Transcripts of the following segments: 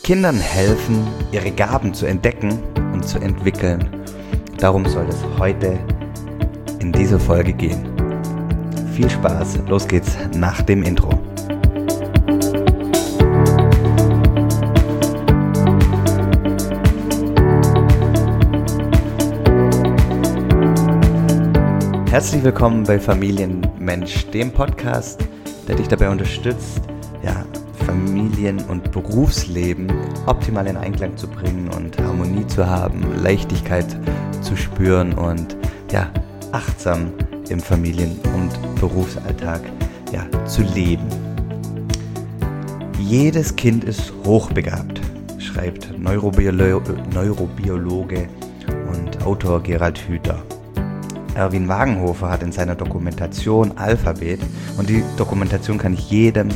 Kindern helfen, ihre Gaben zu entdecken und zu entwickeln. Darum soll es heute in dieser Folge gehen. Viel Spaß, los geht's nach dem Intro. Herzlich willkommen bei Familienmensch, dem Podcast, der dich dabei unterstützt, Familien- und Berufsleben optimal in Einklang zu bringen und Harmonie zu haben, Leichtigkeit zu spüren und achtsam im Familien- und Berufsalltag zu leben. Jedes Kind ist hochbegabt, schreibt Neurobiologe und Autor Gerald Hüther. Erwin Wagenhofer hat in seiner Dokumentation Alphabet, und die Dokumentation kann ich jedem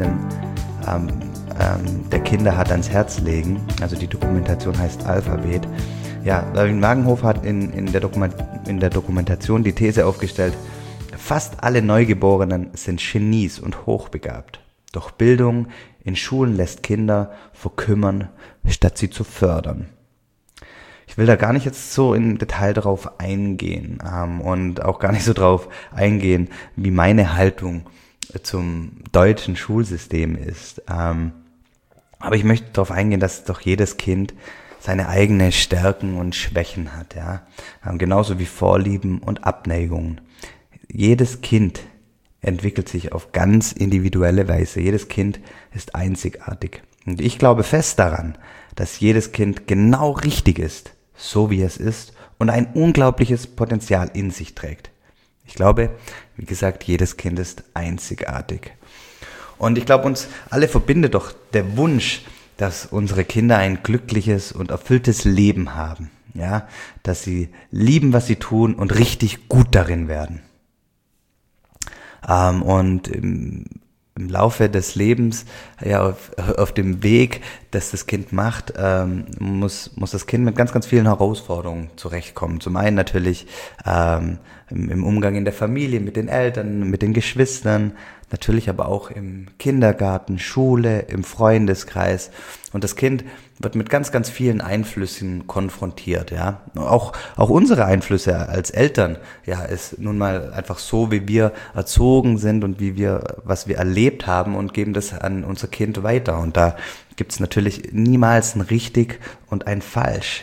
der Kinder hat ans Herz legen. Also die Dokumentation heißt Alphabet. Erwin Wagenhofer hat in der Dokumentation die These aufgestellt, fast alle Neugeborenen sind Genies und hochbegabt. Doch Bildung in Schulen lässt Kinder verkümmern, statt sie zu fördern. Ich will da gar nicht jetzt so im Detail drauf eingehen und auch gar nicht so drauf eingehen, wie meine Haltung zum deutschen Schulsystem ist. Aber ich möchte darauf eingehen, dass doch jedes Kind seine eigenen Stärken und Schwächen hat, genauso wie Vorlieben und Abneigungen. Jedes Kind entwickelt sich auf ganz individuelle Weise. Jedes Kind ist einzigartig. Und ich glaube fest daran, dass jedes Kind genau richtig ist, so wie es ist, und ein unglaubliches Potenzial in sich trägt. Ich glaube, wie gesagt, jedes Kind ist einzigartig. Und ich glaube, uns alle verbindet doch der Wunsch, dass unsere Kinder ein glückliches und erfülltes Leben haben. Dass sie lieben, was sie tun und richtig gut darin werden. Und im Laufe des Lebens, auf dem Weg, dass das Kind macht, muss das Kind mit ganz, ganz vielen Herausforderungen zurechtkommen. Zum einen natürlich im Umgang in der Familie, mit den Eltern, mit den Geschwistern, natürlich aber auch im Kindergarten, Schule, im Freundeskreis. Und das Kind wird mit ganz, ganz vielen Einflüssen konfrontiert, Auch unsere Einflüsse als Eltern, ist nun mal einfach so, wie wir erzogen sind und was wir erlebt haben, und geben das an unser Kind weiter. Und da gibt's natürlich niemals ein richtig und ein falsch,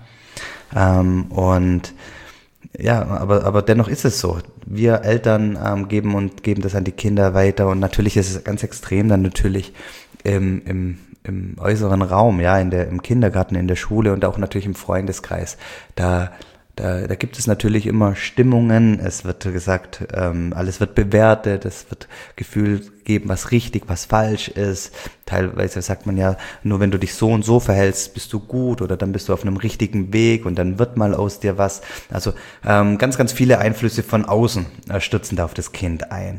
aber dennoch ist es so. Wir Eltern geben das an die Kinder weiter, und natürlich ist es ganz extrem dann natürlich im äußeren Raum, im Kindergarten, in der Schule und auch natürlich im Freundeskreis. Da gibt es natürlich immer Stimmungen, es wird gesagt, alles wird bewertet, es wird Gefühl geben, was richtig, was falsch ist. Teilweise sagt man nur wenn du dich so und so verhältst, bist du gut, oder dann bist du auf einem richtigen Weg und dann wird mal aus dir was. Also ganz, ganz viele Einflüsse von außen stürzen da auf das Kind ein.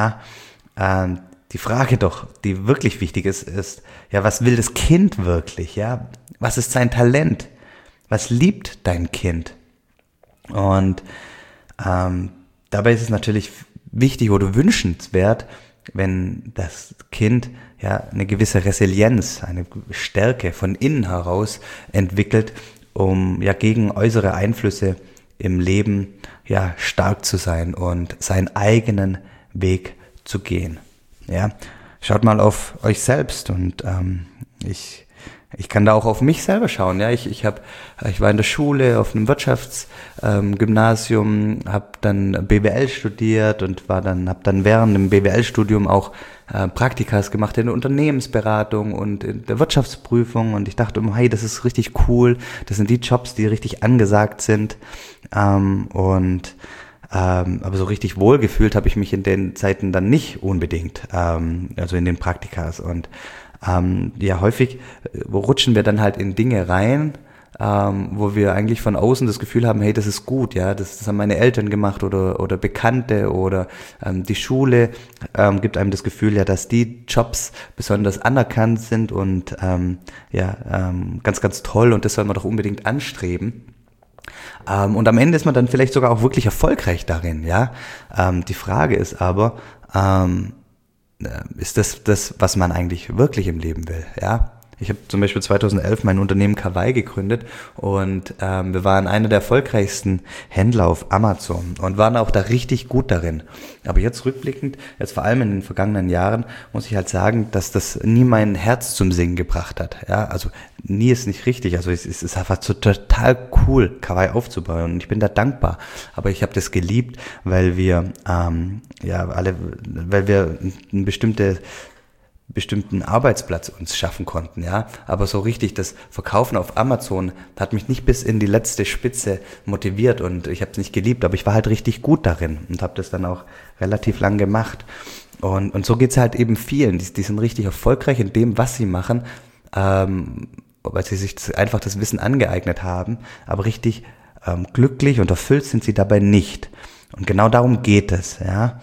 Die Frage doch, die wirklich wichtig ist, was will das Kind wirklich? Was ist sein Talent? Was liebt dein Kind? Und dabei ist es natürlich wichtig oder wünschenswert, wenn das Kind eine gewisse Resilienz, eine Stärke von innen heraus entwickelt, um gegen äußere Einflüsse im Leben stark zu sein und seinen eigenen Weg zu gehen. Schaut mal auf euch selbst, und ich kann da auch auf mich selber schauen. Ich war in der Schule auf einem Wirtschaftsgymnasium, habe dann BWL studiert und habe dann während dem BWL-Studium auch Praktikas gemacht in der Unternehmensberatung und in der Wirtschaftsprüfung, und ich dachte immer, hey, das ist richtig cool, das sind die Jobs, die richtig angesagt sind, aber so richtig wohlgefühlt habe ich mich in den Zeiten dann nicht unbedingt, also in den Praktikas, und häufig rutschen wir dann halt in Dinge rein, wo wir eigentlich von außen das Gefühl haben, hey, das ist gut, das haben meine Eltern gemacht oder Bekannte, oder die Schule gibt einem das Gefühl, dass die Jobs besonders anerkannt sind und ganz, ganz toll, und das soll man doch unbedingt anstreben. Und am Ende ist man dann vielleicht sogar auch wirklich erfolgreich darin, Die Frage ist aber, ist das, was man eigentlich wirklich im Leben will, Ich habe zum Beispiel 2011 mein Unternehmen Kawaii gegründet und wir waren einer der erfolgreichsten Händler auf Amazon und waren auch da richtig gut darin. Aber jetzt rückblickend, jetzt vor allem in den vergangenen Jahren, muss ich halt sagen, dass das nie mein Herz zum Singen gebracht hat. Ja, also nie ist nicht richtig. Also es ist einfach so total cool, Kawaii aufzubauen und ich bin da dankbar. Aber ich habe das geliebt, weil wir weil wir eine bestimmten Arbeitsplatz uns schaffen konnten, ja. Aber so richtig das Verkaufen auf Amazon hat mich nicht bis in die letzte Spitze motiviert und ich habe es nicht geliebt, aber ich war halt richtig gut darin und habe das dann auch relativ lang gemacht. Und so geht's halt eben vielen, die sind richtig erfolgreich in dem, was sie machen, weil sie sich einfach das Wissen angeeignet haben, aber richtig glücklich und erfüllt sind sie dabei nicht. Und genau darum geht es, ja.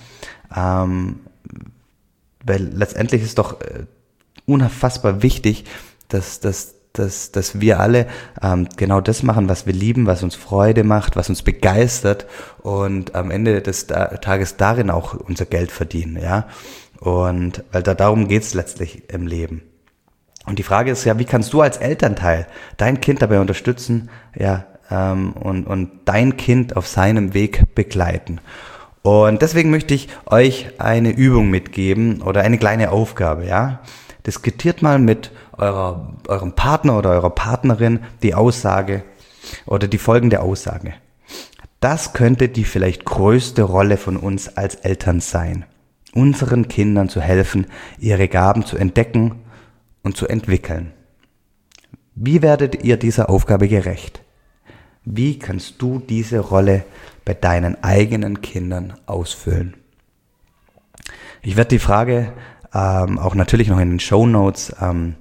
Weil letztendlich ist doch unfassbar wichtig, dass wir alle genau das machen, was wir lieben, was uns Freude macht, was uns begeistert und am Ende des Tages darin auch unser Geld verdienen, ja. Und weil darum geht's letztlich im Leben. Und die Frage ist ja, wie kannst du als Elternteil dein Kind dabei unterstützen, ja, und dein Kind auf seinem Weg begleiten? Und deswegen möchte ich euch eine Übung mitgeben oder eine kleine Aufgabe, ja. Diskutiert mal mit eurem Partner oder eurer Partnerin die Aussage oder die folgende Aussage. Das könnte die vielleicht größte Rolle von uns als Eltern sein, unseren Kindern zu helfen, ihre Gaben zu entdecken und zu entwickeln. Wie werdet ihr dieser Aufgabe gerecht? Wie kannst du diese Rolle bei deinen eigenen Kindern ausfüllen? Ich werde die Frage auch natürlich noch in den Shownotes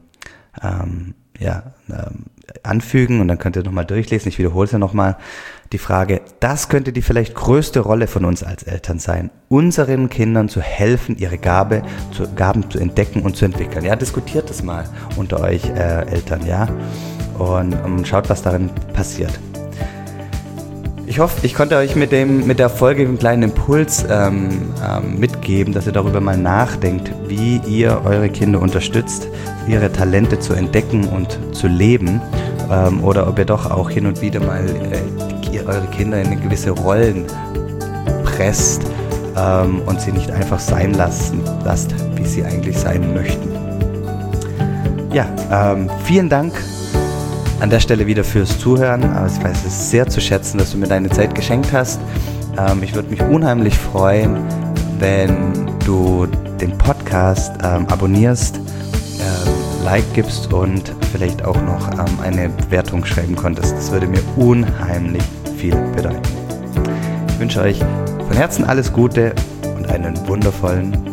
anfügen und dann könnt ihr nochmal durchlesen. Ich wiederhole es ja nochmal. Die Frage, das könnte die vielleicht größte Rolle von uns als Eltern sein, unseren Kindern zu helfen, ihre Gaben zu entdecken und zu entwickeln. Ja, diskutiert das mal unter euch Eltern, ja, und schaut, was darin passiert. Ich hoffe, ich konnte euch mit der Folge einen kleinen Impuls mitgeben, dass ihr darüber mal nachdenkt, wie ihr eure Kinder unterstützt, ihre Talente zu entdecken und zu leben, oder ob ihr doch auch hin und wieder mal eure Kinder in gewisse Rollen presst und sie nicht einfach sein lasst, wie sie eigentlich sein möchten. Ja, vielen Dank an der Stelle wieder fürs Zuhören. Ich weiß es sehr zu schätzen, dass du mir deine Zeit geschenkt hast. Ich würde mich unheimlich freuen, wenn du den Podcast abonnierst, Like gibst und vielleicht auch noch eine Bewertung schreiben konntest. Das würde mir unheimlich viel bedeuten. Ich wünsche euch von Herzen alles Gute und einen wundervollen